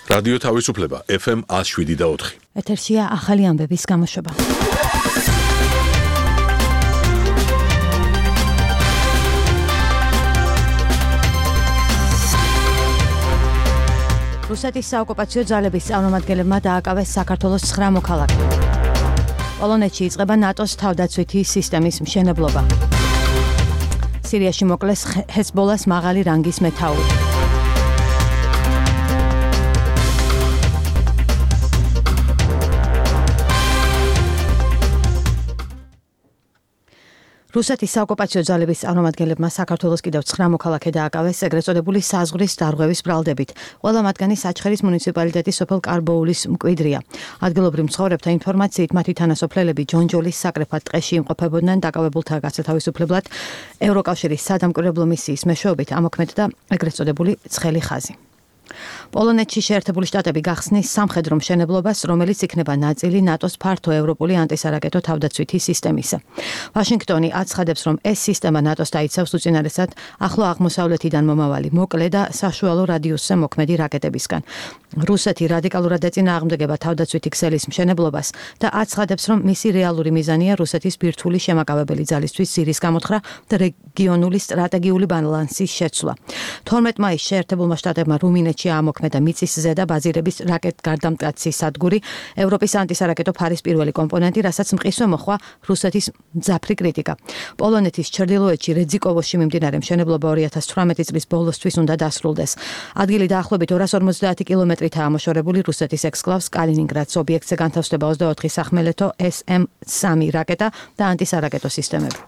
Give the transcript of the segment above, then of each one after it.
რადიო თავისუფლება FM 107.4. ეთერშია ახალი ამბების გამოშვება. რუსეთის საოკუპაციო ძალების წარმომადგენლებმა დააკავეს საქართველოს 9 მოქალაქე. პოლონეთში იწყება ნატოს თავდაცვითი სისტემის მშენებლობა. სირიაში მოკლეს ჰეზბოლას მაღალი რანგის მეთაური. რუსეთის საოკუპაციო ძალების წარმომადგენლებმა საქართველოს კიდევ 9 მოქალაქე დააკავეს ეგრეთ წოდებული საზღვრის დარღვევის ბრალდებით. ყველა მათგანი საჩხერის მუნიციპალიტეტის სოფელ კარბოულის მკვიდრია. ადგილობრივ მცხოვრებთა ინფორმაციით მათი თანასოფლელები ჯონჯოლის საკრეფად ტყეში იმყოფებოდნენ დაკავებულთა გასათავისუფლებლად ევროკავშირის სადამკვირვებლო მისიის მეშვეობით ამოქმედდა ეგრეთ წოდებული ცხელი ხაზი. პოლონეთში შეერთებული შტატები გახსნის სამხედრო მშენებლობას, რომელიც იქნება ნაწილი ნატოს ფართო ევროპული ანტისარაკეტო თავდაცვითი სისტემისა. ვაშინგტონი აცხადებს, რომ ეს სისტემა ნატოს დაიცავს უწინარესად ახლო აღმოსავლეთიდან მომავალი მოკლე და საშუალო რადიუსზე მოქმედი რაკეტებისგან. რუსეთი რადიკალურად ეწინააღმდეგება თავდაცვითი ქსელის მშენებლობას და აცხადებს, რომ მისი რეალური მიზანია რუსეთის ბირთვული შემაკავებელი ძალისთვის ძირის გამოთხრა და რეგიონული სტრატეგიული ბალანსის შეცვლა. 12 მაისს შეერთებულმა შტატებმა რუმინეთში ამოქმედა მიწისზედა ბაზირების რაკეტგარდამტკიცის სადგური, ევროპის ანტისარაკეტო ფარის პირველი კომპონენტი, რასაც მყისვე მოჰყვა რუსეთის მძაფრი კრიტიკა. პოლონეთის ჩრდილოეთში რეძიკოვოში მიმდინარე მშენებლობა 2018 წლის ბოლოსთვის უნდა დასრულდეს. ადგილი დაახლოებით 250 კილომეტრითაა მოშორებული რუსეთის ექსკლავს კალინინგრადის ობიექტზე განთავსდება 24 სახმელეთო SM-3 რაკეტა და ანტისარაკეტო სისტემები.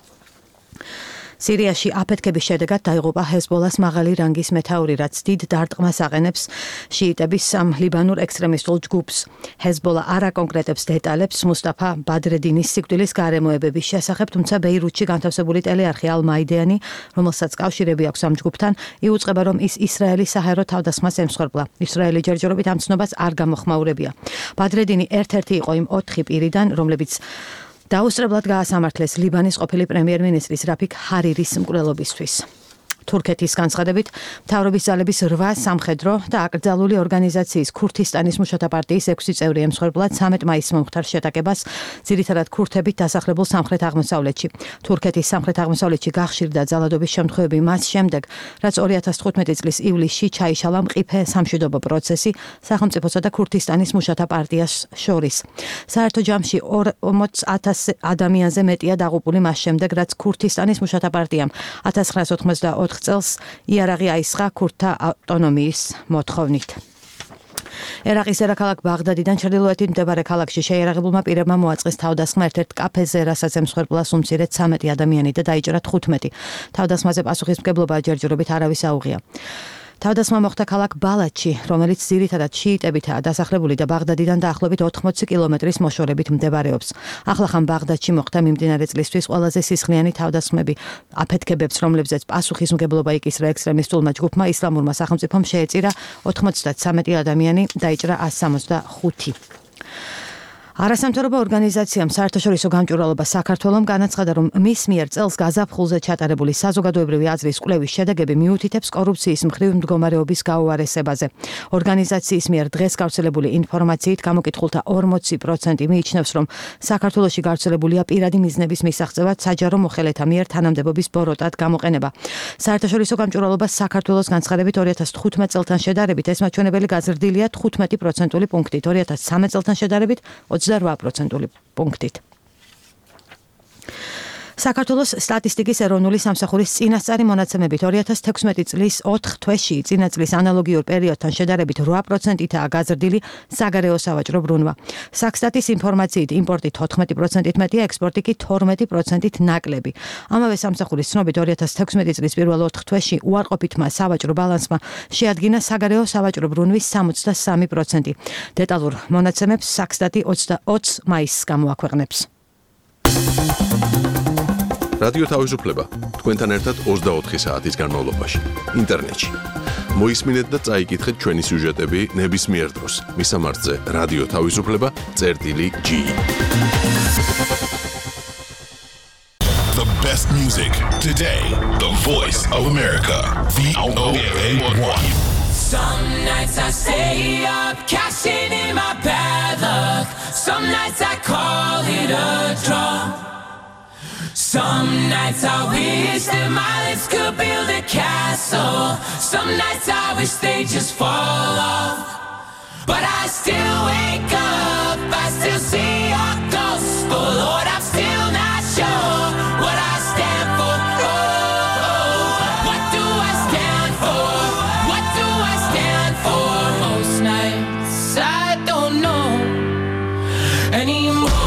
სირიაში აფეთქების შედეგად დაიღუპა ჰეზბოლას მაღალი რანგის მეთაური, რაც დიდ დარტყმას აყენებს შიიტების ლიბანურ ექსტრემისტულ ჯგუფს. ჰეზბოლა არ აკონკრეტებს დეტალებს მუსტაფა ბადრედინის სიკვდილის გარემოებების შესახებ, თუმცა ბეირუთში განთავსებული ტელეარხი ალ-მაიდანი, რომელსაც კავშირები აქვს ამ ჯგუფთან, იუწყება, რომ ის ისრაელის საჰაერო თავდასხმას ემსხვერპლა. ისრაელი ჯერჯერობით ამ ცნობას არ გამოხმაურებია. ბადრედინი ერთ-ერთი იყო იმ 4 პირიდან, რომლებიც დაუსწრებლად გაასამართლეს ლიბანის ყოფილი პრემიერ-მინისტრის რაფიქ ჰარირის მკვლელობისთვის. თურქეთის განცხადებით, მთავრობის ძალების 8 სამხედრო და აკრძალული ორგანიზაციის ქურთისტანის მუშათა პარტიის 6 წევრი ემსხვერპლა 13 მაისს მომხდარ შეტაკებას, ძირითადად ქურთებით დასახლებულ სამხრეთ აღმოსავლეთში. თურქეთის სამხრეთ აღმოსავლეთში გახშირდა ძალადობის შემთხვევები მას შემდეგ, რაც 2015 წლის ივლისში ჩაიშალა მყიფე სამშვიდობო პროცესი სახელმწიფოსა და ქურთისტანის მუშათა პარტიას შორის. საერთო ჯამში 40,000 ადამიანზე მეტია დაღუპული მას შემდეგ, რაც ქურთისტანის მუშათა პარტიამ 1984 წელს იარაღი აისხა ქურთთა ავტონომიის მოთხოვნით. ერაყის დედაქალაქ ბაღდადიდან ჩრდილოეთით მდებარე ქალაქში შეიარაღებულმა პირებმა მოაწყეს თავდასხმა ერთ-ერთ კაფეზე, რასაც ემსხვერპლა უმცირედ 13 ადამიანი და დაიჭრა 15. თავდასხმაზე პასუხისმგებლობა ჯერჯერობით არავის აუღია. თავდასხმა მოხდა ქალაქ ბალათში, რომელიც ძირითადად შიიტებითაა დასახლებული და ბაღდადიდან დაახლოებით 80 კილომეტრის მოშორებით მდებარეობს. ახლახან ბაღდადში მოხდა მიმდინარე წლისთვის ყველაზე სისხლიანი თავდასხმები. აფეთქებებს, რომლებზეც პასუხისმგებლობა იკისრა ექსტრემისტულმა ჯგუფმა ისლამურმა სახელმწიფომ შეეწირა 93 ადამიანი, დაიჭრა 165. არასამთავრობო ორგანიზაციამ საერთაშორისო გამჭვირვალობა საქართველომ განაცხადა, რომ მის მიერ წელს გაზაფხულზე ჩატარებული საზოგადოებრივი აზრის კვლევის შედეგები მიუთითებს კორუფციის მხრივ მდგომარეობის გაუარესებაზე. ორგანიზაციის მიერ დღეს გავრცელებული ინფორმაციით გამოკითხულთა 40% მიიჩნევს, რომ საქართველოში გავრცელებულია პირადი მიზნების მისაღწევად საჯარო მოხელეთა მიერ თანამდებობის ბოროტად გამოყენება. საერთაშორისო გამჭვირვალობას საქართველოს განცხადებით 2015 წელთან შედარებით ეს მაჩვენებელი გაზრდილია 15% პუნქტით, 2013 წელთან შედარებით 28% პუნქტით. საქართველოს სტატისტიკის ეროვნული სამსახურის წინასწარი მონაცემებით 2016 წლის 4 თვეში წინა წლის ანალოგიურ პერიოდთან შედარებით 8%-ითაა გაზრდილი საგარეო სავაჭრო ბრუნვა. საქსტატის ინფორმაციით იმპორტი 14%-ით მეტია, ექსპორტი კი 12%-ით ნაკლები. ამავე სამსახურის ცნობით 2016 წლის პირველ 4 თვეში უარყოფითმა სავაჭრო ბალანსმა შეადგინა საგარეო სავაჭრო ბრუნვის 63%. დეტალურ მონაცემებს საქსტატი 20 მაისს გამოაქვეყნებს. რადიო თავისუფლება თქვენთან ერთად 24 საათის განმავლობაში ინტერნეტში. მოისმინეთ და წაიკითხეთ ჩვენი სიუჟეტები ნებისმიერ დროს. მისამართზე რადიო თავისუფლება.gi. The best music today. The voice of America. VOA1. Some nights I stay up, cashing in my bad luck. Some nights I call it a draw. Some nights I wish that my lips could build a castle. Some nights I wish they just fall off. But I still wake up, I still see your ghost. Oh Lord, I'm still not sure what I stand for. Oh, what do I stand for? What do I stand for? Most nights I don't know anymore.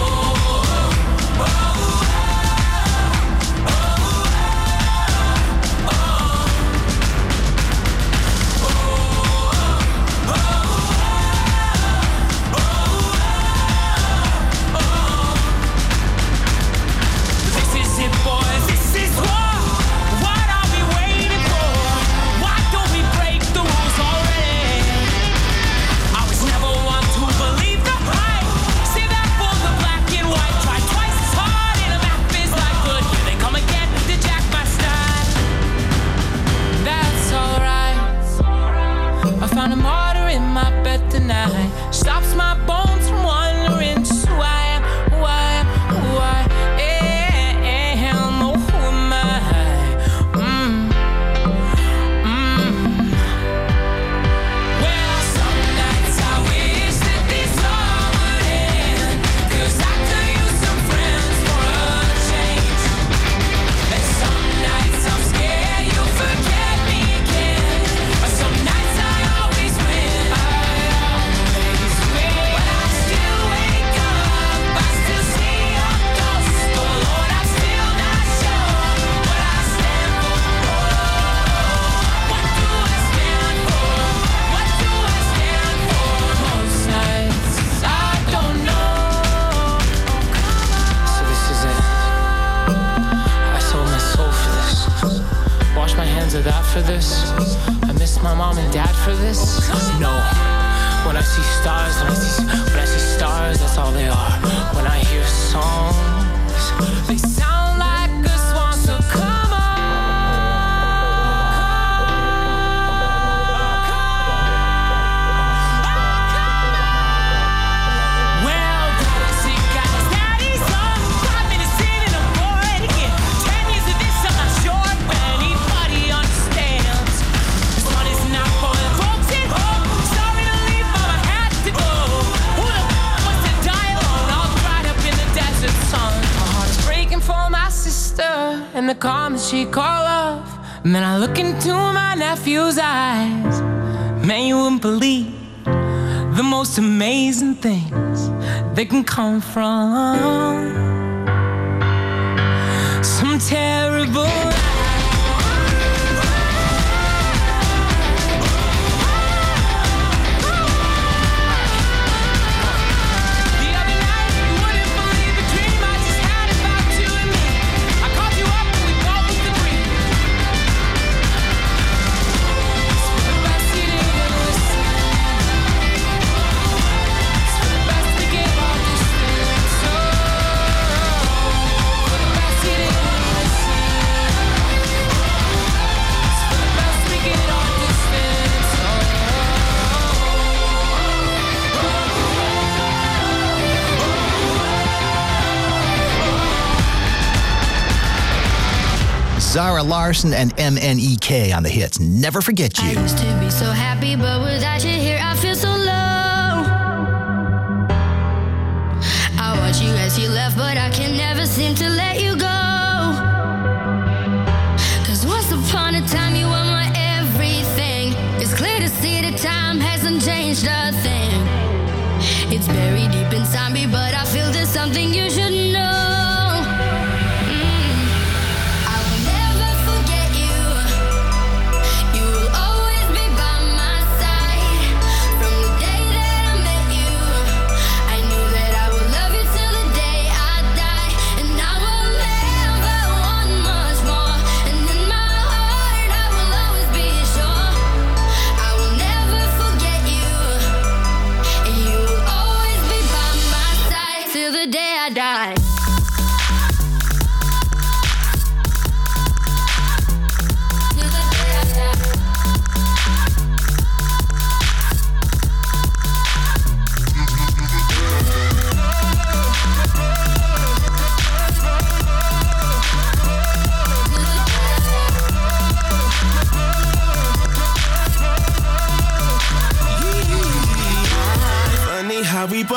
Stops my bones from wondering just who I am, who I am, who I am. Oh, who am I? Well, some nights I wish that this all would end, 'cause I could use some friends for a change. And some nights I'm scared you'll forget me again, but some nights I always win. For this, I miss my mom and dad for this. No, when I see stars, when I see stars, that's all they are. When I hear songs, they sound like a swan. So come on. Well, see guys, daddy's son, 5 minutes in and I'm bored again. 10 years of this, I'm not sure if anybody understands. This one is not for the folks at home. Sorry to leave, but I had to go. Who the wants to die alone, all dried up in the desert sun? My heart is breaking for my sister and the calm that she call love. And then I look into my nephew's eyes. Man, you wouldn't believe the most amazing things that can come from some terrible. Zara Larsson and MNEK on the hits. Never Forget You. I used to be so happy, but without you here, I feel so low. I watch you as you left, but I can never seem to let you go. 'Cause once upon a time, you were my everything. It's clear to see that time hasn't changed a thing. It's buried deep inside me, but I feel there's something you should know. I die.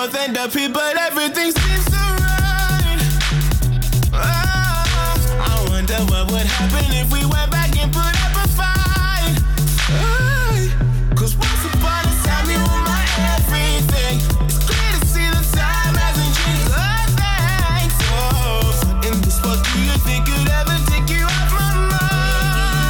both end up here, but everything seems so right. Oh, I wonder what would happen if we went back and put up a fight. Cause once upon a time you were my everything. It's clear to see the time hasn't changed a thing. So in this world, do you think could ever take you off my mind?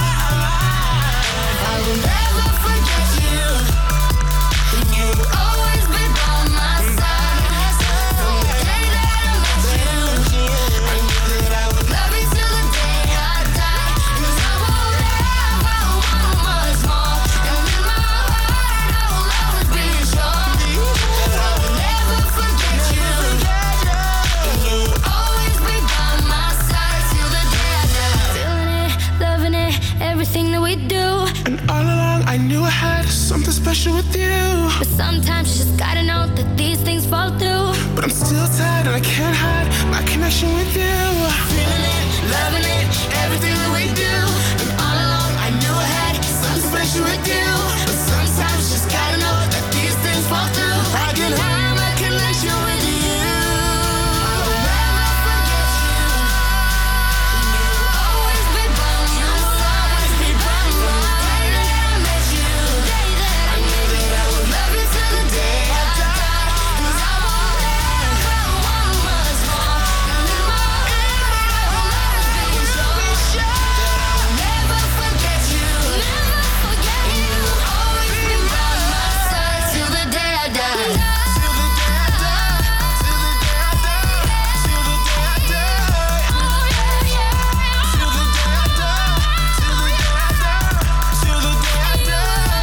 I will never forget you. You'll always be by my side. From the day that I met you, I knew that I would love you till the day I die. 'Cause I won't ever want much more. And in my heart I will always be sure that I will never forget you. You'll always be by my side till the day I die. Feeling it, loving it, everything that we do. And all along I knew I had something special with you. But sometimes you just gotta know that these things fall through. But I'm still tired and I can't hide my connection with you. Feeling it, loving it, Everything that we do. And all along I knew I had something special with you. But sometimes you just gotta know that these things fall through. I can hide my connection with you. I will never forget you. you'll always be by my side. Always be by my Day that I met you, day that I knew that I would love you till the day I die. 'Cause I won't ever want much more. And in my heart I will always be sure that I will never forget you. Never forget you. You'll always be by my side till the day I die. Till the day I die. Till the day I die. Till the day I die. Oh yeah, yeah. Till the day I die. Till the day I die. Till the day I die.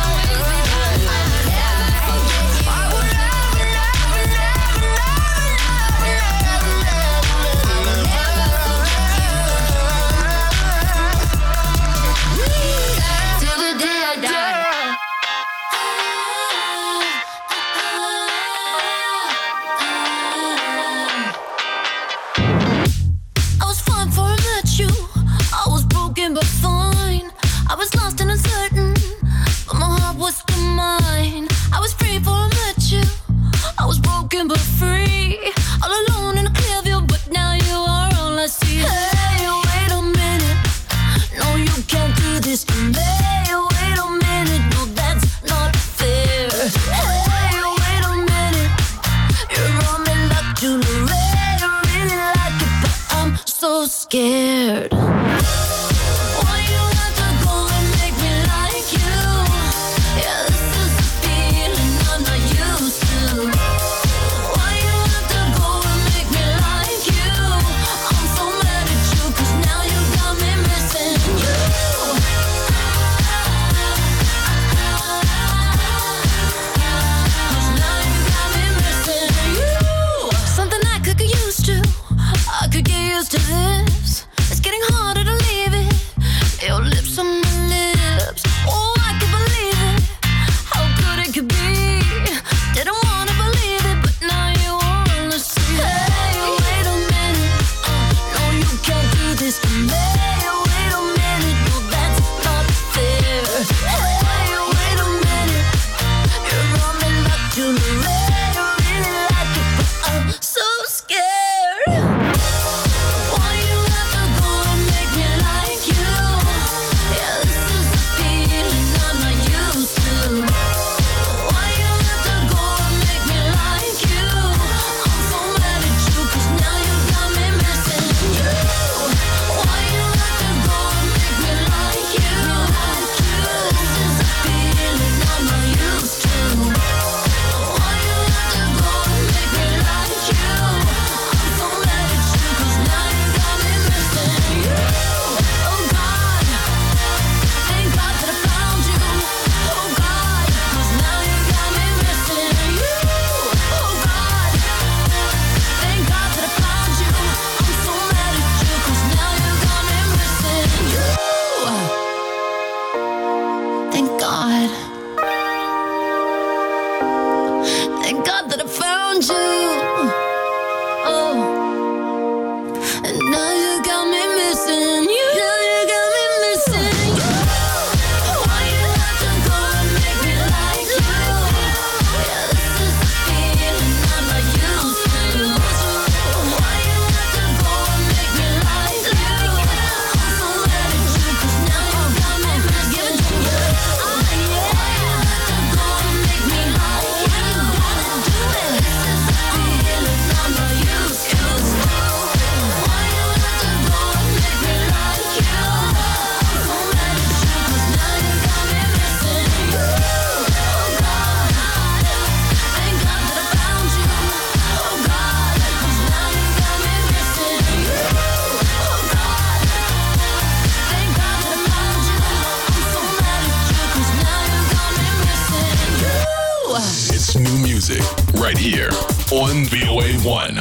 I will never, never, never, never, never, Till the day I die. I was fine before I met you. I was broken but fine. I was lost and uncertain, but my heart was still mine. I was free before I met you. I was broken but free. All alone in a clear view, but now you are all I see. Hey, wait a minute. No, you can't do this to me. Wait a minute. No, that's not fair. Hey, wait a minute. You're on me like jewelry. I really like it, but I'm so scared. Why you have to go and make me like you? Yeah, this is a feeling I'm not used to. Why you have to go and make me like you? I'm so mad at you 'cause now you got me missing you. 'Cause now you got me missing you. Something I could get used to. I could get used to this. It's getting harder to leave it. Your lips on my lips. Oh, I can believe it. How good it could be. Didn't wanna believe it, but now you wanna see. Hey, wait a minute. No, you can't do this to me. Wait a minute. No, that's not fair. Hey, wait a minute. You're on me like jewelry. I really like it, but I'm so scared. Why you have to go and make me like you? Yeah, this is a feeling I'm not used to. Why you have to go and make me like you? I'm so mad at you 'cause now you got me missing you. Why you have to go and make me like you? This is a feeling I'm not used to. Why you have to go and make me like you? I'm so mad at you 'cause now you got me missing you. Oh God, thank God that I found you. Oh God, 'cause now you got me missing you. Oh God, thank God that I found you. I'm so mad at you 'cause now you got me missing you. Thank God. Thank God that I found you. Oh, and now you got me missing you. Now you got me missing you. Why you have to go and make me like you? Yeah, this is a feeling right here on VOA1.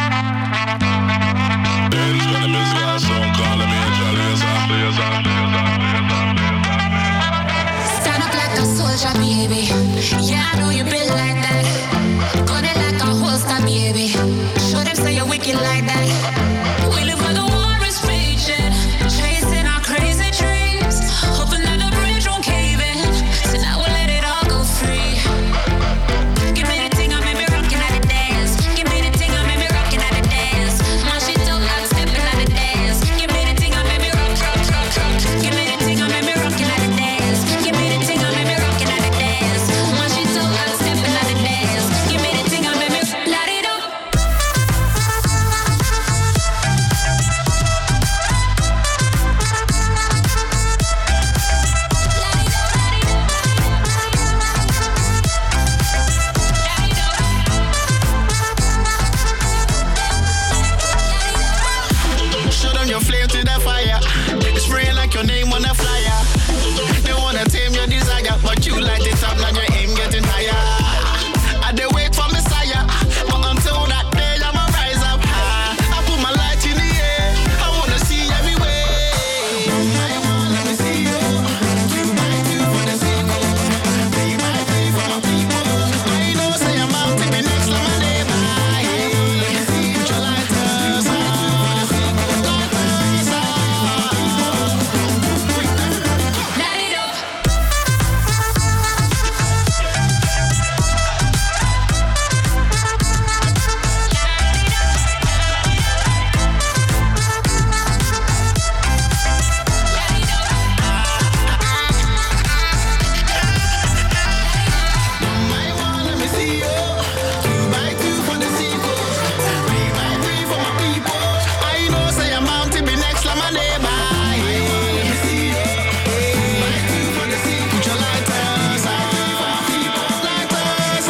Stand up like a soldier, baby. Yeah, I know you been like that. Gun it like a holster, baby. Show them say you're wicked like that. We live where the war is raging, chasing our crazy dreams, hoping that the bridge won't cave in. So now we'll let it all go free. Give me the thing, I made me rockin' at the dance. Give me the thing, I made me rockin' at the dance. My shit don't like stepping at the dance. Give me the thing, I made me rock. Give me the thing, I made me rockin' at the dance. Give me the thing, I made me rockin' at the dance. My shit don't like stepping at the dance. Give me the thing, I made me light it up. Show them your flame to the fire. Spraying like your name on a flyer. They wanna tame your desire, but you light it up, now your aim getting higher. I they wait for Messiah, but until that day I'ma rise up high. I put my light in the air, I wanna see everywhere. Let me see you. 2x2 for the sequel. 3x3 for my people. I know say I'm out to be next to my neighbor. Put your lighters on. Light it up. Let me see you. 2x2 for the sequel. 3x3 for my people. I know say I'm out to be next like my neighbor. Let me see you. 2x2 for the sequel. Put your lighters on. Lighters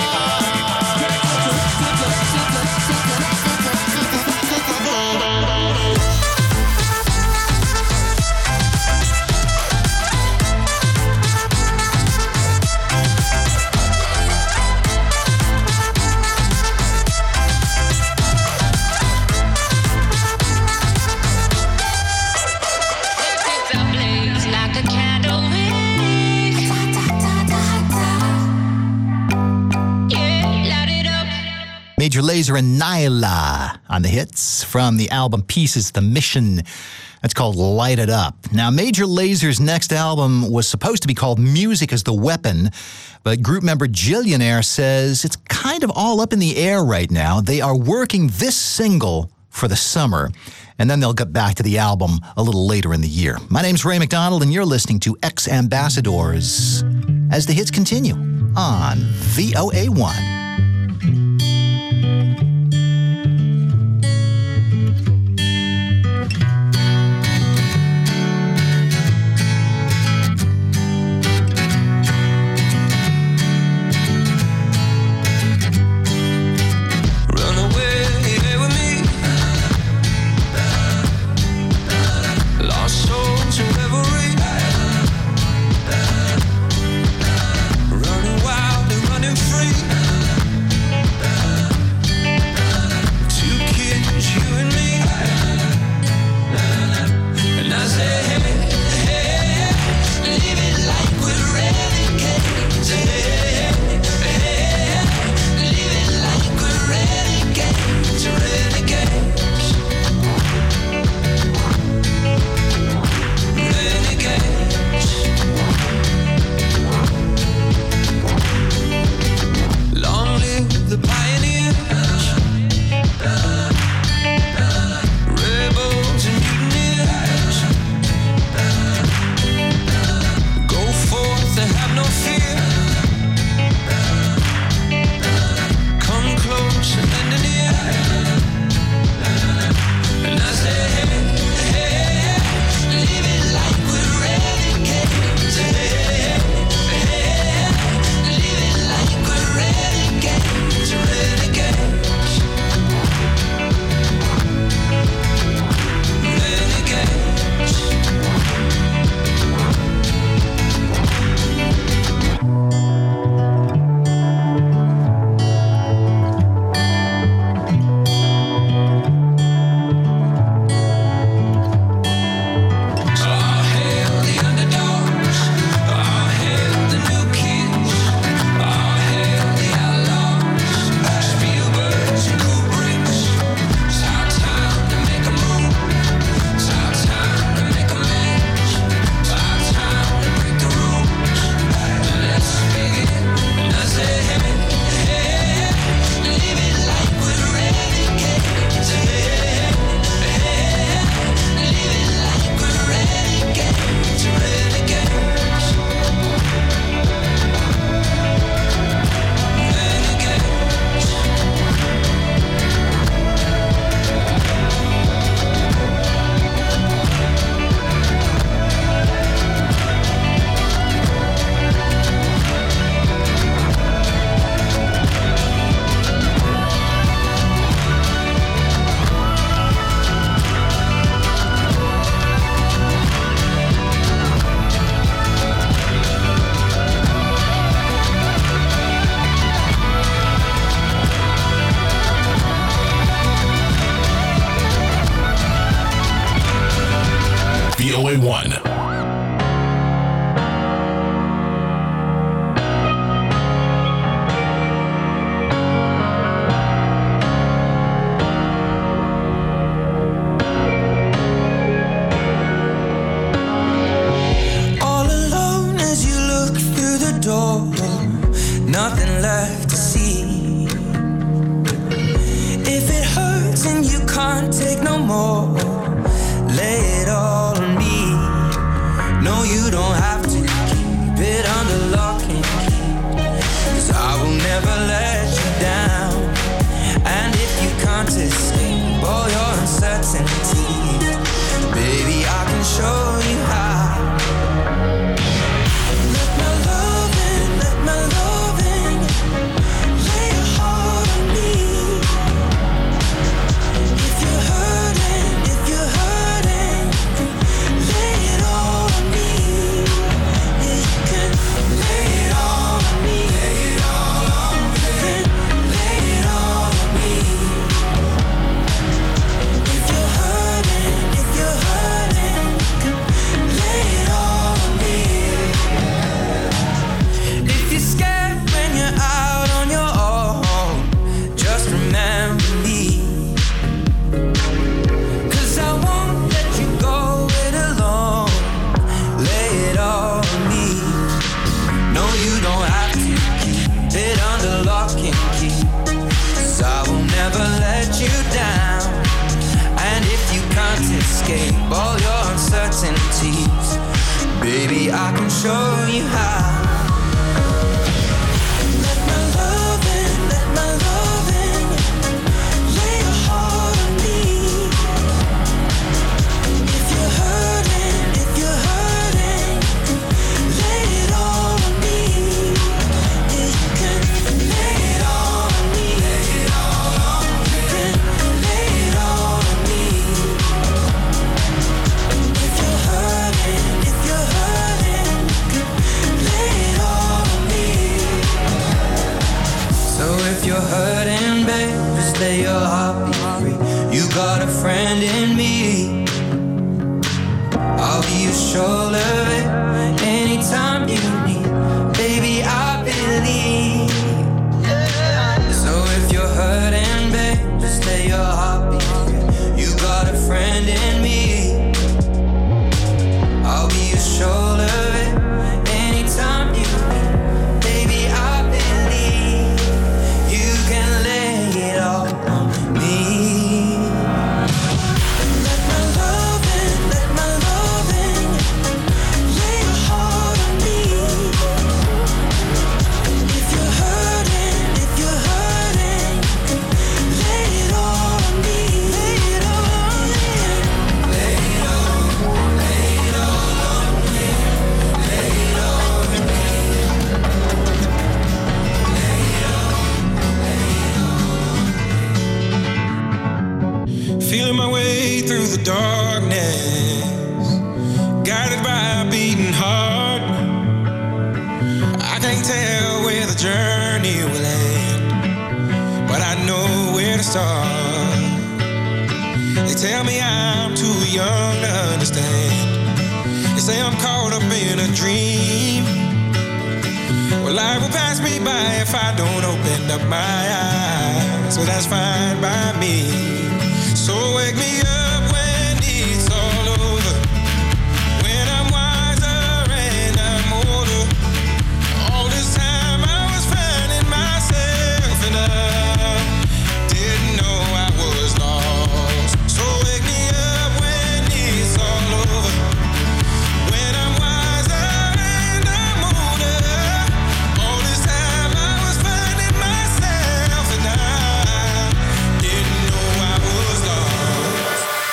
It's a blaze like a candle wick. Yeah, light it up. Major Lazer and Nyla on the hits from the album Pieces, The Mission. That's called Light It Up. Now, Major Lazer's next album was supposed to be called Music as the Weapon, but group member Jillionaire says it's kind of all up in the air right now. They are working this single for the summer, and then they'll get back to the album a little later in the year. My name's Ray McDonald, and you're listening to Ex-Ambassadors as the hits continue on VOA1. Run away with me. Lost soul to revelry. Running wild and running free. VOA1. Nothing left to see. If it hurts and you can't take no more, lay it all on me. No, you don't have to keep it under lock and key, 'cause I will never let you down. And if you can't escape all your uncertainties, baby, I can show you how. Escape all your uncertainties, baby, I can show you how. Let my love in, let my love in. Lay your heart on me. If you're hurting, lay it all on me. Yeah, you can lay it all on me. Lay it all on me. You can lay it all on me. If you're hurting, babe, just let your heart be free. You got a friend in me. I'll be your shoulder, babe, anytime you need. Baby, I believe. So if you're hurting, babe, just let your heart be free. You got a friend in me. I'll be your shoulder, babe, anytime you need. Baby, I believe. You can lay it all on me. Let my love in, let my love in. Lay your heart on me. If you're hurting, lay it all on me. Lay it all on me. Lay it all, lay it all on me. Lay it all on me. Feeling my way through the darkness, guided by a beating heart. I can't tell where the journey will end, but I know where to start. They tell me I'm too young to understand. They say I'm caught up in a dream. Well, life will pass me by if I don't open up my eyes, so that's fine by me. So wake me up when it's all over, when I'm wiser and I'm older. All this time I was finding myself and I didn't know I was lost. So wake me up when it's all over, when I'm wiser and I'm older. All this time I was finding myself and I didn't know I was lost.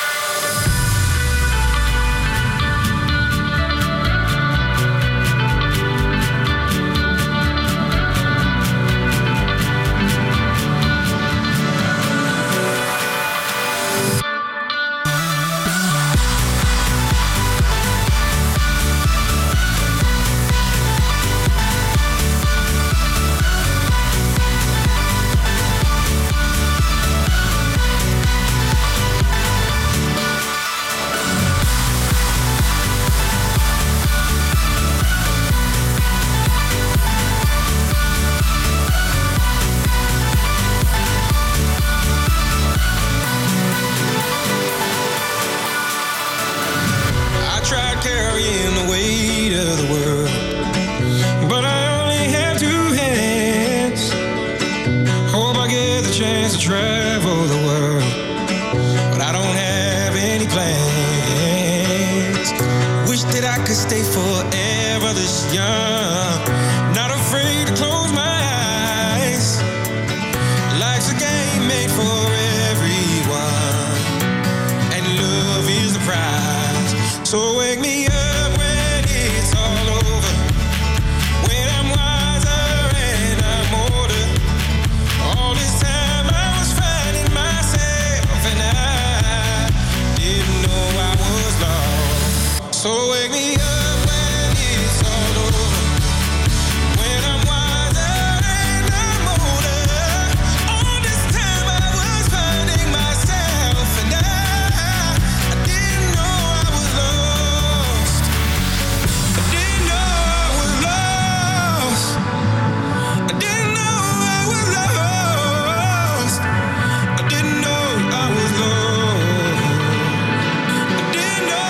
carrying the weight of the world. But I only have two hands. Hope I get the chance to travel the world. But I don't have any plans. Wish that I could stay forever this young. Not afraid to close my eyes. Life's a game made for everyone, and love is the prize. So wake me up when it's all over, when I'm wiser and I'm older. All this time I was finding myself, and I didn't know I was lost. So wake me up when it's all over, when I'm wiser and I'm older. All this time I was finding myself, and I didn't know I was lost. I didn't know I was lost. I didn't know I was lost. I didn't know I was lost. I didn't know.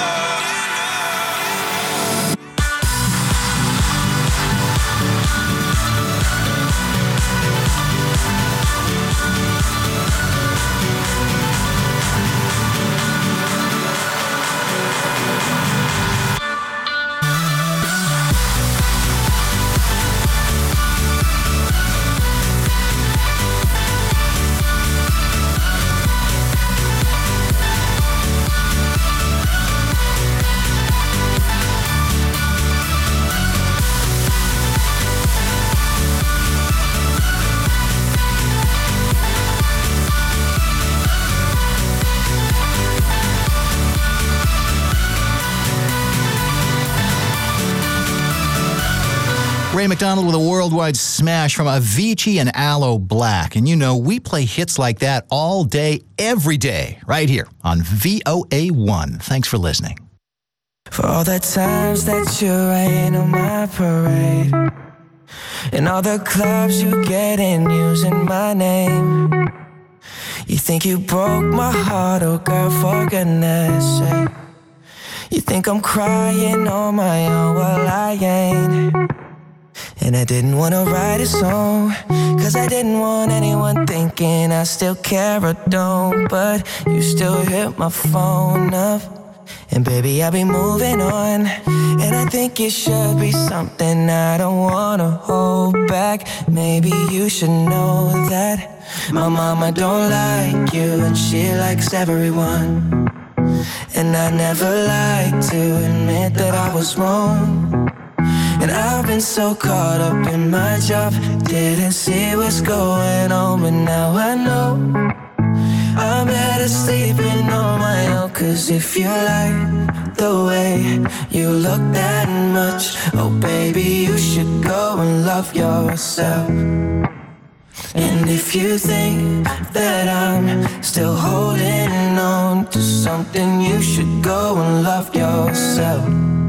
Ray McDonald with a worldwide smash from Avicii and Aloe Black. And you know, we play hits like that all day, every day, right here on VOA1. Thanks for listening. For all the times that you rain on my parade, and all the clubs you get in using my name. You think you broke my heart, oh girl, for goodness sake. You think I'm crying on my own, well I ain't. And I didn't wanna write a song, cause I didn't want anyone thinking I still care or don't. But you still hit my phone up, and baby I'll be moving on. And I think it should be something I don't wanna hold back. Maybe you should know that my mama don't like you, and she likes everyone. And I never like to admit that I was wrong. And I've been so caught up in my job, didn't see what's going on. But now I know I'm better sleeping on my own. Cause if you like the way you look that much, oh baby, you should go and love yourself. And if you think that I'm still holding on to something, you should go and love yourself.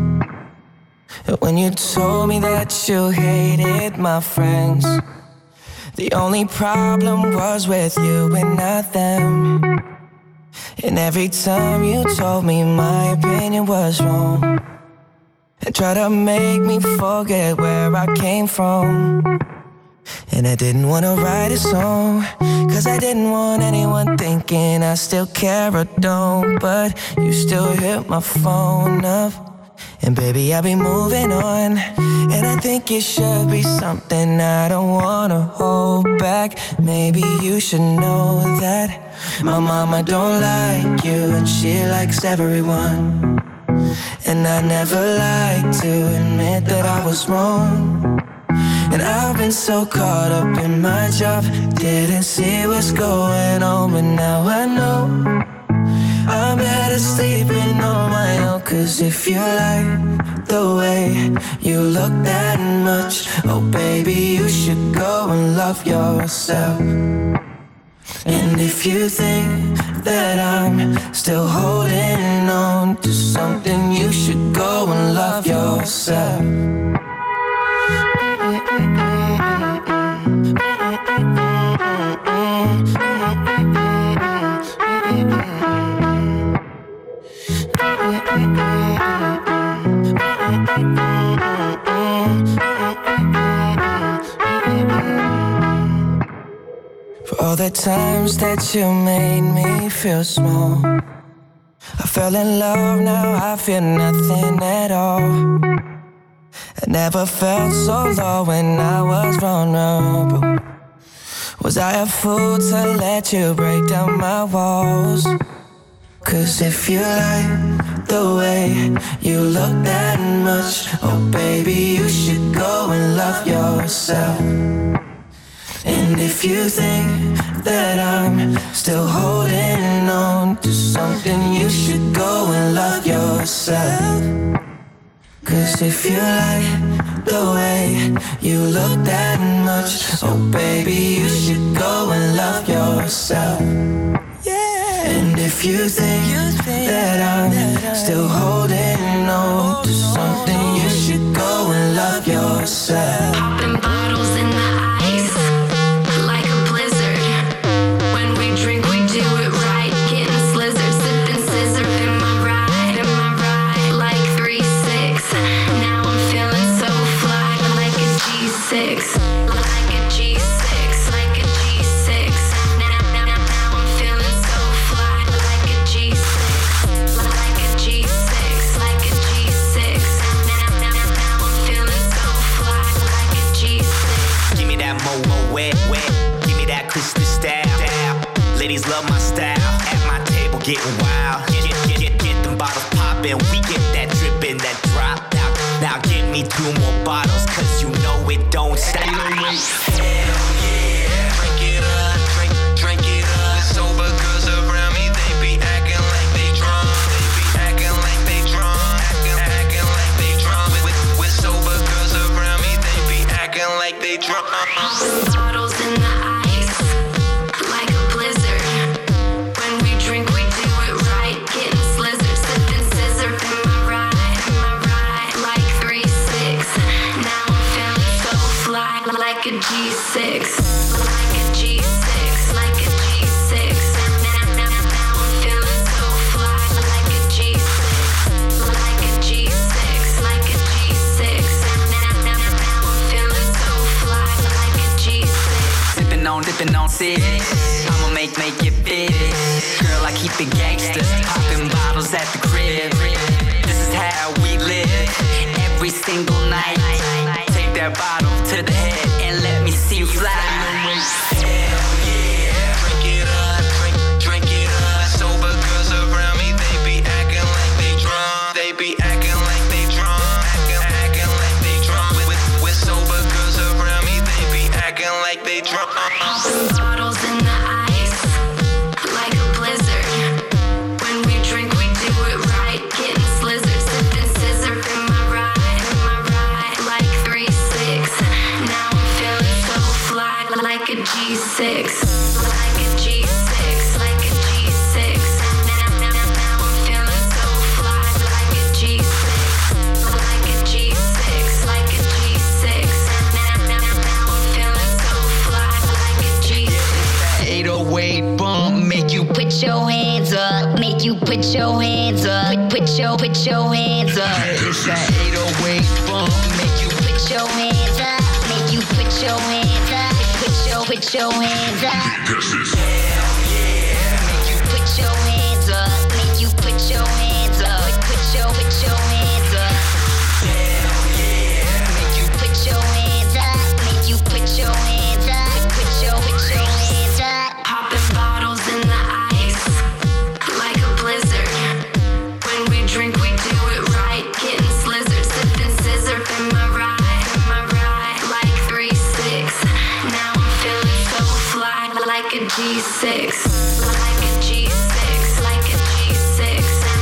When you told me that you hated my friends, the only problem was with you and not them. And every time you told me my opinion was wrong, and tried to make me forget where I came from. And I didn't wanna write a song, cause I didn't want anyone thinking I still care or don't. But you still hit my phone up, and baby, I'll be moving on. And I think it should be something I don't wanna hold back. Maybe you should know that my mama don't like you, and she likes everyone. And I never like to admit that I was wrong. And I've been so caught up in my job, didn't see what's going on. But now I know I'm better sleeping on my own. Cause if you like the way you look that much, oh baby, you should go and love yourself. And if you think that I'm still holding on to something, you should go and love yourself. all the times that you made me feel small. I fell in love, now I feel nothing at all. I never felt so low when I was vulnerable. Was I a fool to let you break down my walls? Cause if you like the way you look that much, oh baby, you should go and love yourself. And if you think that I'm still holding on to something, you should go and love yourself. Cause if you like the way you look that much, oh baby, you should go and love yourself. And if you think that I'm still holding on to something, you should go and love yourself. Popping bottles in the ice, like a blizzard. When we drink, we do it right. Getting slizzard, sipping scissor. Am I right, like 3-6. Now I'm feeling so fly, like a G6. Like a G6, like a G6. Now I'm feeling so fly, like a G6. Like a G6, like a G6. Now I'm feeling so fly, like a G6. Give me that wet. Give me that crystal style. Ladies love my style. At my table getting wild. Get them bottles poppin'. We get that drippin', that drop. Now give me 2 more bottles, cause you know it don't stop. Hell yeah. Drink it up, drink it up. Sober girls around me, they be acting like they drunk. They be acting like they drunk. Acting like they drunk. With sober girls around me, they be acting like they drunk. Bottles in the ice, like a blizzard. When we drink, we do it right. Getting slizzard, sipping scissor. Am I right, like 3-6. Now I'm feeling so fly, like a G6. Like a G6, like a G6. Now I'm feeling so fly, like a G6. Like a G6, like a G6. Now I'm feeling so fly, like a G6. Dipping on six. I'ma make it fit. Girl, I keep it gangsta. Popping bottles at the crib. This is how we live. Every single night. Take that bottle to the head and let me see you fly. Hell yeah. Drink it up, drink it up. Sober girls around me, they be acting like they drunk. They be acting like they drunk. Acting like they drunk. With sober girls around me, they be acting like they drunk. Bottles in the ice, like a blizzard. When we drink, we do it right. Getting slizzard, sipping scissor. Am I right, like 3-6. Now I'm feeling so fly, like a G6. Like a G6, like a G6. Now I'm feeling so fly, like a G6. Like a G6, like a G6. Now I'm feeling so fly, like a G6. 808 bump, make you Put your hands up, make you put your hands up. Put your hands up. It's that 808 bump, make you Put your hands up, make you put your hands up. Put your hands up. hell yeah. Make you put your hands up, make you put your hands up. Put your hands up. Hell yeah. Make you put your hands up, make you put your hands up. Put your hands up. Popping bottles in the ice, like a blizzard. When we drink, we do it right. Getting slizzard, sipping scissor. Am I right, like 3-6. Now I'm feeling so fly, like a G6. Like a G6, like a G6.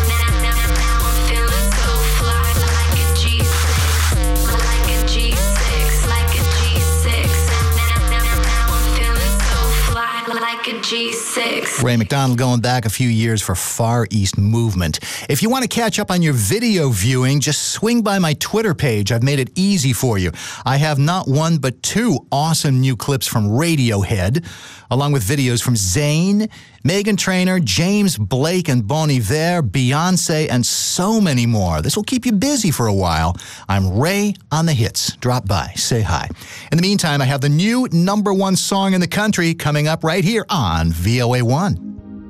Now I'm feeling so fly, like a G6. Like a G6, like a G6. Now I'm feeling so fly, like a G6. Ray McDonald going back a few years for Far East Movement. If you want to catch up on your video viewing, just swing by my Twitter page. I've made it easy for you. I have not 1 but 2 awesome new clips from Radiohead, along with videos from Zayn, Meghan Trainor, James Blake and Bon Iver, Beyonce, and so many more. This will keep you busy for a while. I'm Ray on the Hits. Drop by, say hi. In the meantime, I have the new #1 song in the country coming up right here on VOA1.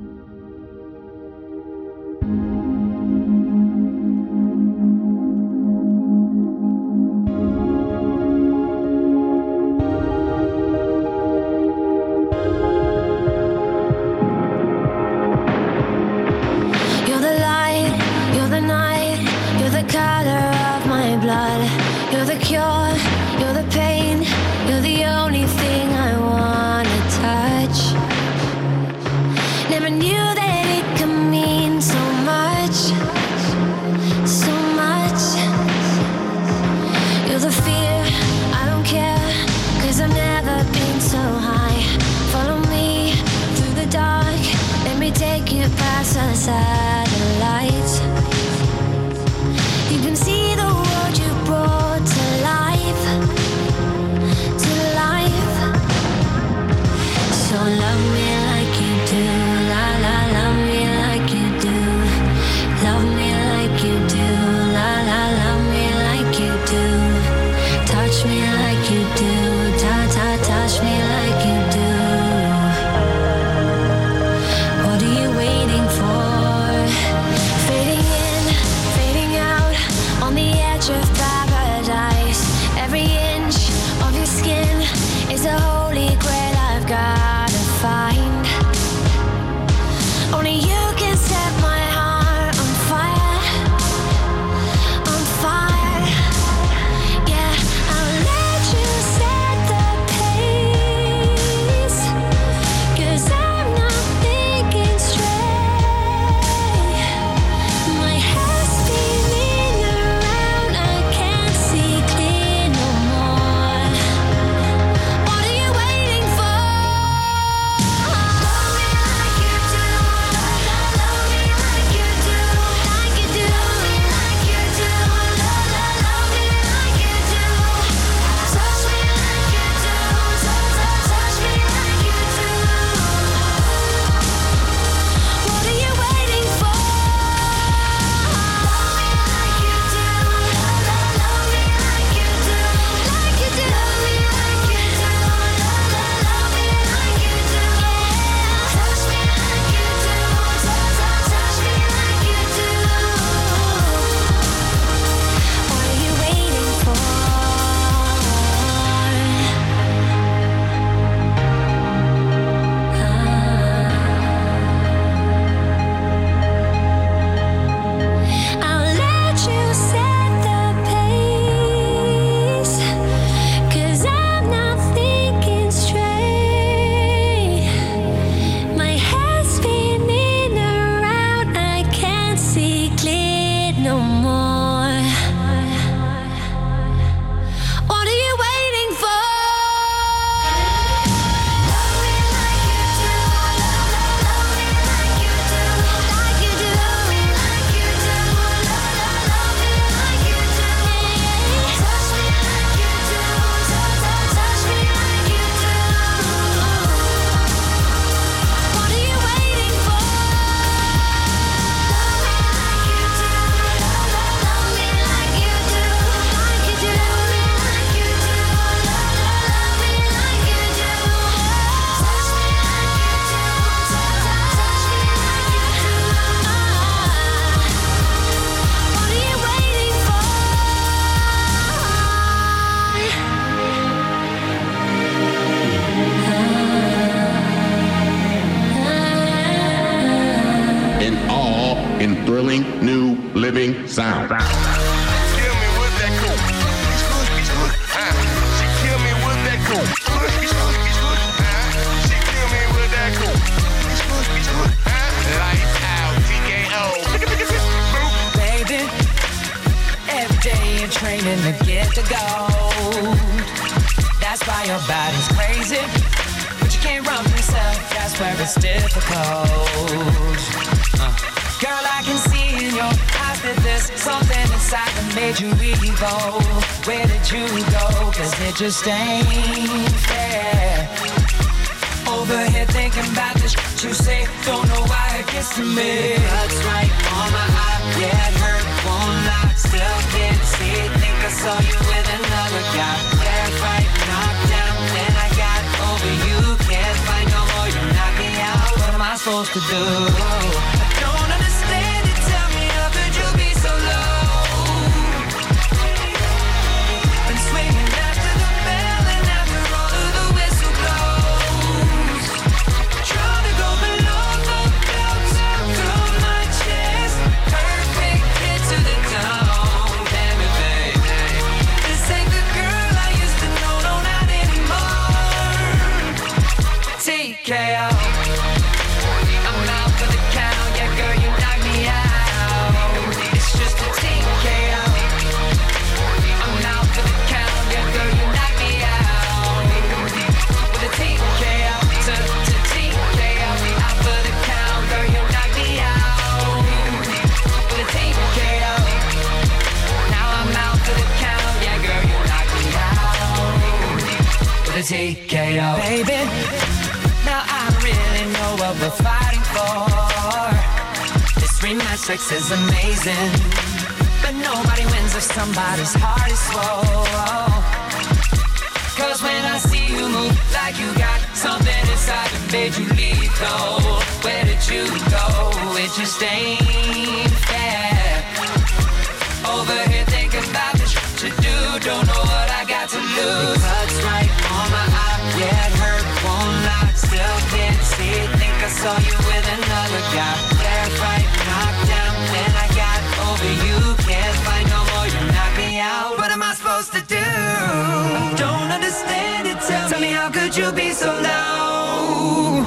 Satellites, you can see the world you brought to life, So love me like you do, la la, love me like you do, love me like you do, la la, love me like you do, touch me like you do, ta ta, touch me like you do. What are you waiting for? Fading in, fading out, on the edge of paradise. Every inch of your skin is a holy grail I've gotta find. Only you can set my heart on fire, on fire. Yeah, I'll let you set the pace, 'cause I'm not thinking straight. My head's spinning around, I can't see clear no more. What are you waiting for? Love me like you do, love me like you do, like you do, like you do, love me like you do, touch me like you do, touch me like you do. What are you waiting for? Love me like you do, love me like you do, like you do, love me like you do, love me like you do, touch me like you do, touch me like you do. What are you waiting for? I'll let you set the pace, 'cause I'm not thinking straight. My head's spinning around, I can't see clear no more. What are you waiting for? Love me like you do, love me like you do, like you do, love me like you do, love me like you do, touch me like you do, touch me like you do. What are you waiting for? Love me like you do, love me like you do, like you do, like you do, love me like you do, touch me like you do, touch me like you do. What are you waiting for? In awe, in thrilling, new, living sound. Kill me with that cool. She kill me with that cool. She kill me with that cool. Lights out, TKO. Baby, every day you're training to get the gold. That's why your body's crazy, but you can't run from yourself. That's where it's difficult. Girl, I can see in your eyes that there's something inside that made you evolve. Where did you go? 'Cause it just ain't fair. Oh Over here thinking about the shit you say. Don't know why it gets to me. Blood's right on my eye. Yeah, it hurt, won't lie. Still can't see. Think I saw you with another guy. Yeah, fight, knocked down. Then I got over you. Can't fight no more. You knock me out. What am I supposed to do? I don't understand it. Tell me, how could you be so low? Been swinging after the bell and after all of the whistle blows. Trying to go below the belt through my chest. Perfect hit to the dome. Damn it, baby. This ain't the girl I used to know. No, not anymore. TKO. I'm out for the count. Yeah, girl, you knock me out. It's just a TKO. I'm out for the count. Yeah, girl, you knock me out. With a TKO to TKO. Out for the count. Girl, you knock me out. With a TKO. Now I'm out for the count. Yeah, girl, you knock me out. With a TKO. Baby, now I really know what we're fighting for. This rematch sex is amazing, but nobody wins if somebody's heart is slow. Cause when I see you move like you got something inside that made you lethal, where did you go? It just ain't fair. Over here thinking about the shit you do. Don't know what I got to lose. Blood's right on my eye. Yeah, it hurt, won't lie. Still can't see. Think I saw you with another guy. Yeah, fight, knocked down. Then I got over you. Can't fight no more. You knock me out. What am I supposed to do? Don't understand it. Tell me, how could you be so low?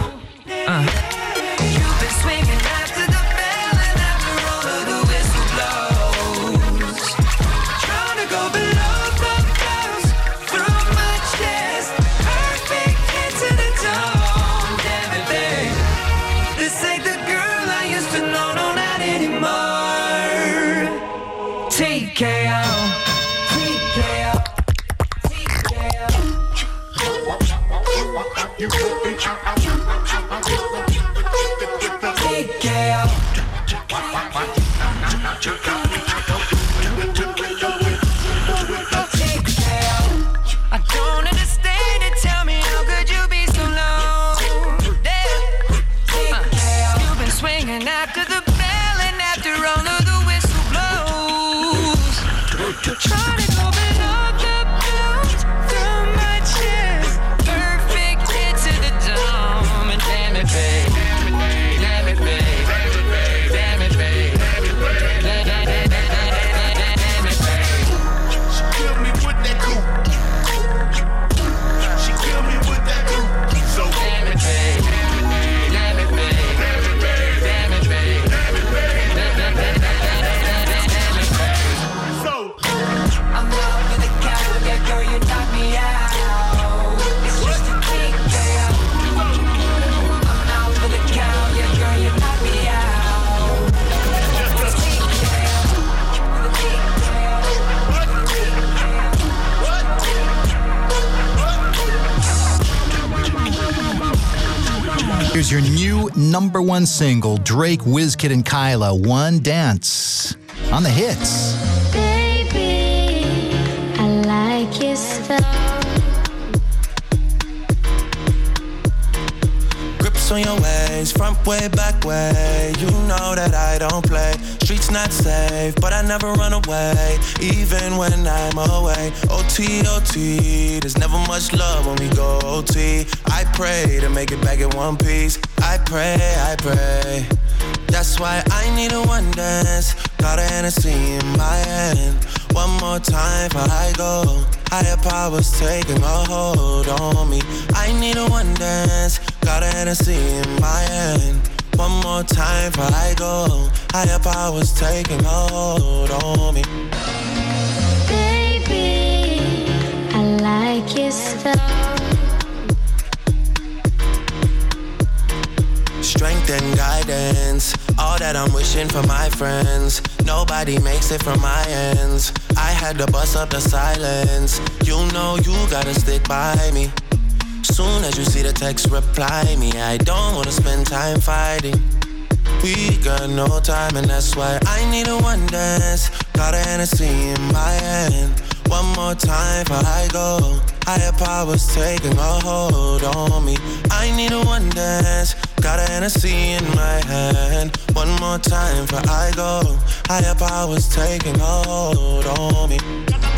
You've been swinging after the bell and after all of the whistle blows. Trying to go below the belt through my chest. Perfect hit to the dome. Damn it, babe. This ain't the girl I used to know. No, not anymore. TKO. TKO. TKO. I don't understand it. Tell me, how could you be so low? You've been swinging after the bell and after all of the whistle blows. Trying to go below the belt through my chest. Perfect hit to the dome. And damn it, babe. Damn it, babe. Damn it, babe. Damn it, babe. She killed me with that coupe. She killed me with that coupe. So Damn it, babe. Damn it, babe. Damn it, babe. so I'm out for the count. Yeah, girl, you knock me out. It's just a TKO. I'm out for the count. Yeah, girl, you knock me out. With a TKO. With a Here's your new number one single, Drake, WizKid, and Kyla, One Dance, on the hits. Baby, I like your style. Grips on your ways, front way, back way. You know that I don't play. Streets not safe, but I never run away, even when I'm away. OT, OT, there's never much love when we go OT. I pray to make it back in one piece. I pray, I pray. That's why I need a one dance. Got a Hennessy in my hand. One more time before I go. Higher powers taking a hold on me. I need a one dance. Got a Hennessy in my hand. One more time before I go. Higher powers taking a hold on me. Baby, I like your style. Strength and guidance, all that I'm wishing for my friends. Nobody makes it from my ends. I had to bust up the silence. You know you gotta stick by me. Soon as you see the text, reply me. I don't wanna spend time fighting. We got no time and that's why I need a one dance. Got a Hennessy in my hand. One more time before I go. Higher powers taking a hold on me. I need a one dance. Got a Hennessy in my hand. One more time before I go. Higher powers taking a hold on me.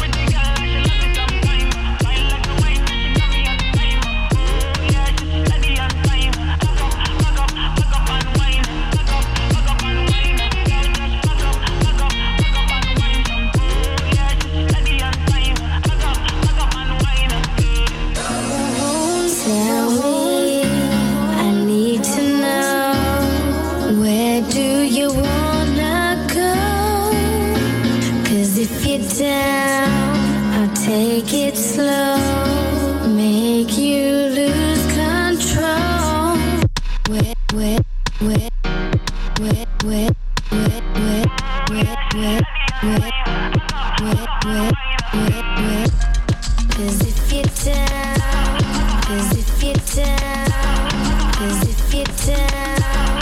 Take it slow, make you lose control. Wet, wet, wet, wet, wet, wet, wet, wet, wet, wet, wet, wet, wet, wet. 'Cause if you're down, 'cause if you're down, 'cause if you're down.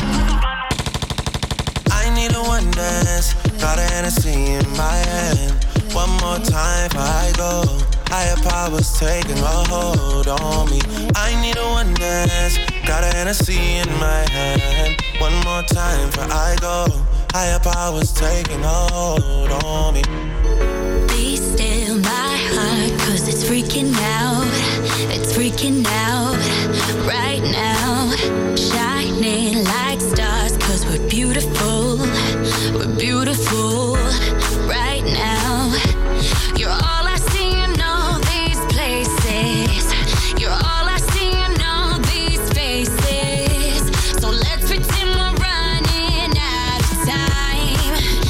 I need a one dance, got a Hennessy in my hand. One more time before I go. Higher powers taking a hold on me. I need a one dance. Got a Hennessy in my hand. One more time before I go. Higher powers taking a hold on me. Be still my heart, 'cause it's freaking out. It's freaking out right now. Shining like stars, 'cause we're beautiful. We're beautiful right now. You're all I see in all these places. You're all I see in all these faces. So let's pretend we're running out of time.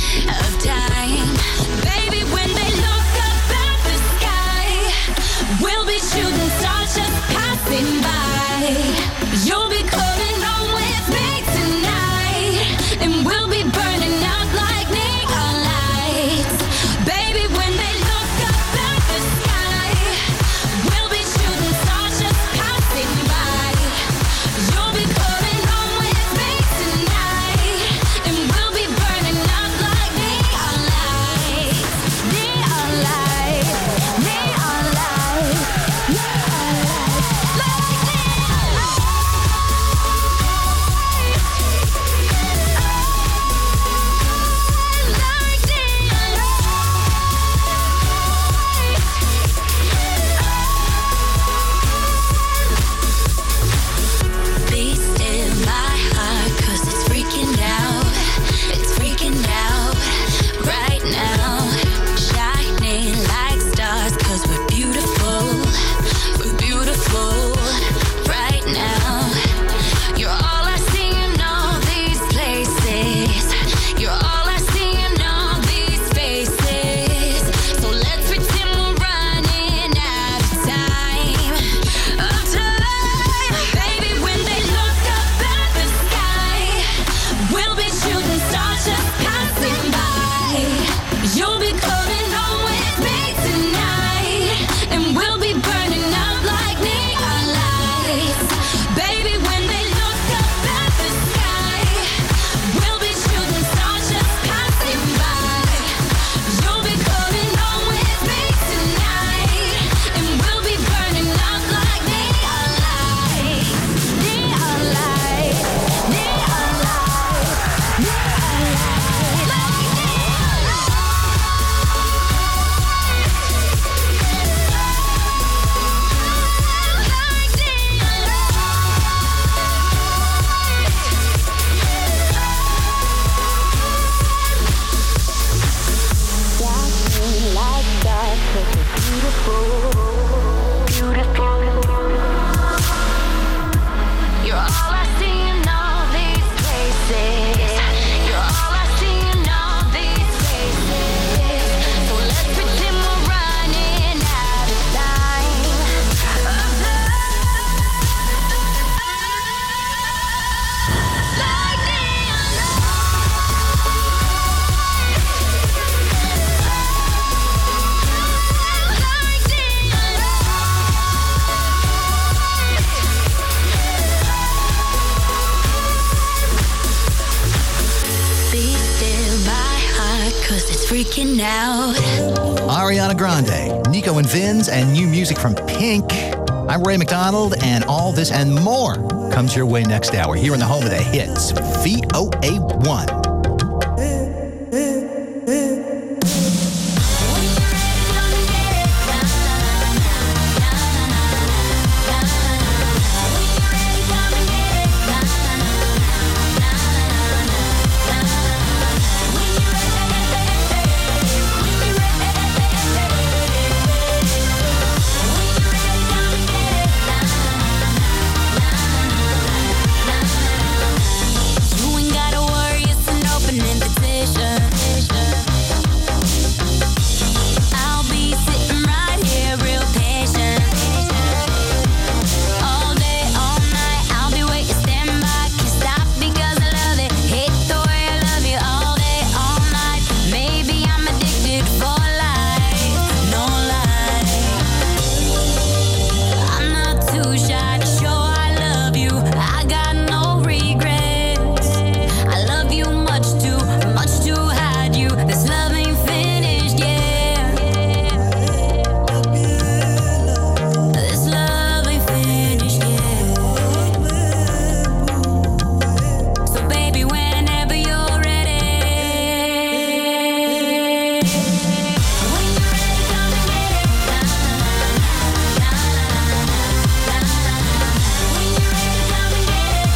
Baby, when they look up at the sky, we'll be shooting stars just passing by. You'll be coming home with me tonight, and we'll be burning out like neon now. Ariana Grande, Nico and Vinz, and new music from Pink. I'm Ray McDonald, and all this and more comes your way next hour here in the home of the hits, VOA1. You ain't gotta worry, it's an open invitation. I'll be sitting right here, real patient. All day, all night, I'll be waiting, stand by. Can't stop because I love it. Hate the way I love you all day, all night. Maybe I'm addicted for life, no lie. I'm not too shy to show I love you. I got no regrets. I love you much to hide you. This love ain't finished yet. This love ain't finished yet. So baby, whenever you're ready. When you're ready, come and get it. When you're ready, come and get it.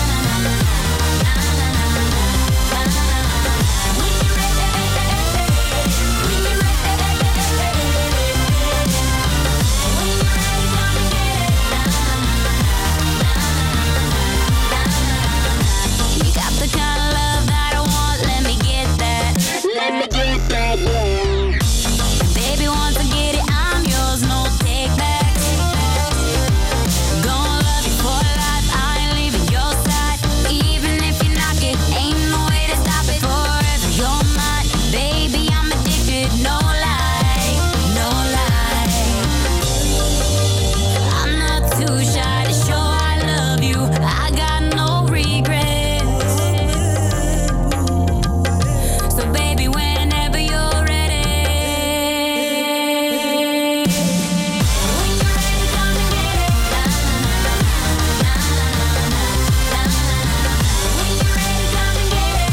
You got the kind of love that I want, let me get that. Let me get that, yeah. Baby, once I get it, I'm yours, no take back. Gonna love you for life, I ain't leaving your side. Even if you knock it, ain't no way to stop it. Forever you're mine, baby, I'm addicted, no lie, no lie. I'm not too shy to show I love you. I got no regrets. So baby, whenever you're ready. When you're ready, come and get it. When you're ready, come and get it.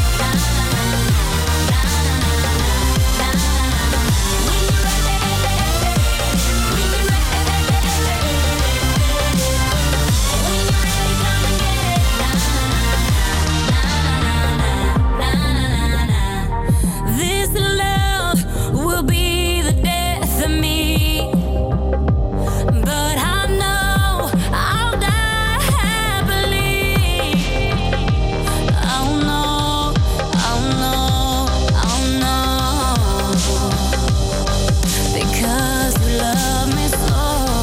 When you're This love will be the death of me, but I know I'll die happily. Oh no, oh no, oh no, because you love me so.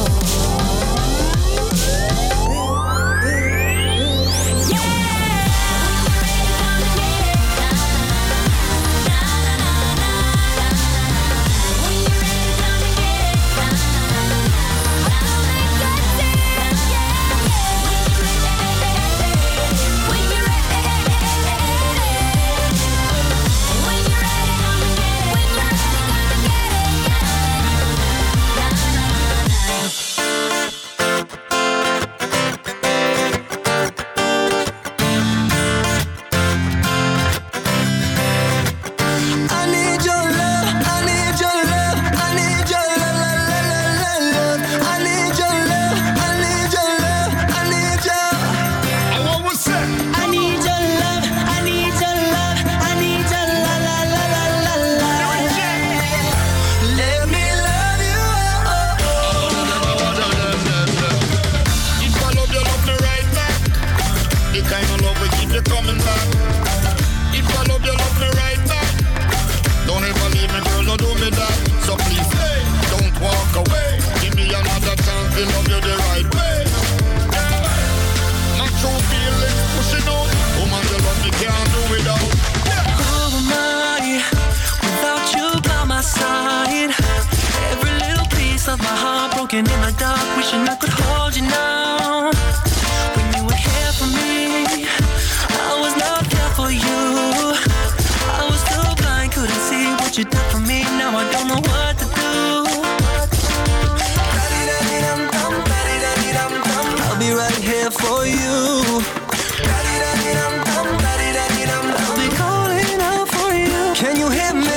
I need your love, I need your love, I need your love, I need your love, I need your love, I need your. I need your love, I need your love, I need your la. Let me love you. If I love you, love me right back. The kind of love we keep you coming back. If I love you, love me right back. Don't ever leave me, girl, don't do me that. So please, hey, don't walk away. Give me another chance to love you the right way. Yeah. My true feelings pushing out. Woman, you love me, can't do without. Who am I without you by my side? Every little piece of my heart broken in the dark, wishing I could hold you now. When you were here for me, I was not there for you. I was too blind, couldn't see what you did for me. now I don't know what to do. I'll be right here for you. I'll be calling out for you. Can you hear me?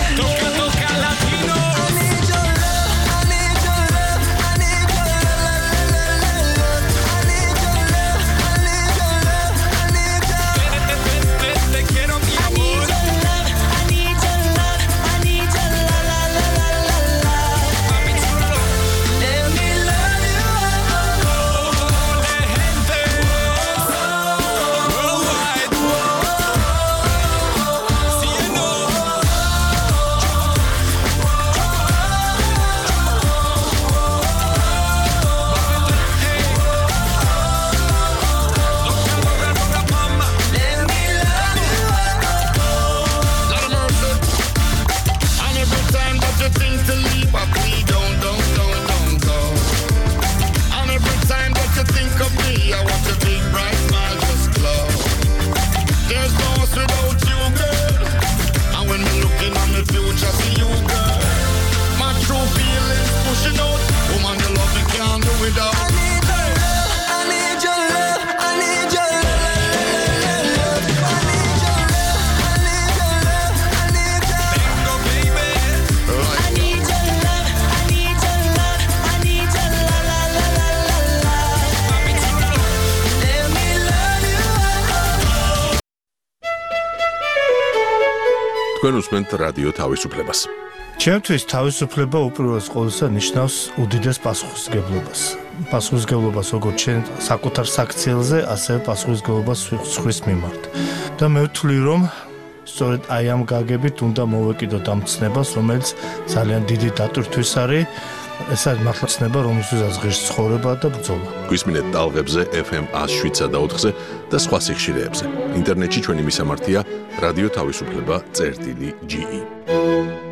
თქვენ უსმენთ რადიო თავისუფლებას. ჩემთვის თავისუფლება უპირველეს ყოვლისა ნიშნავს უდიდეს პასუხისმგებლობას. პასუხისმგებლობას როგორც ჩვენ საკუთარ საქციელზე, ასევე პასუხისმგებლობას სხვის მიმართ. და მე ვთვლი, რომ სწორედ აი ამ გაგებით უნდა მოვეკიდოთ ამ ცნებას, რომელიც ძალიან დიდი დატვირთვის არის. ეს არის მართლა ცნება, რომელსაც ღირს ცხოვრება და ბრძოლა. გვისმინეთ ტალღებზე FM 107 და 4-ზე და სხვა სიხშირეებზე. ინტერნეტში ჩვენი მისამართია რადიო თავისუფლება.ge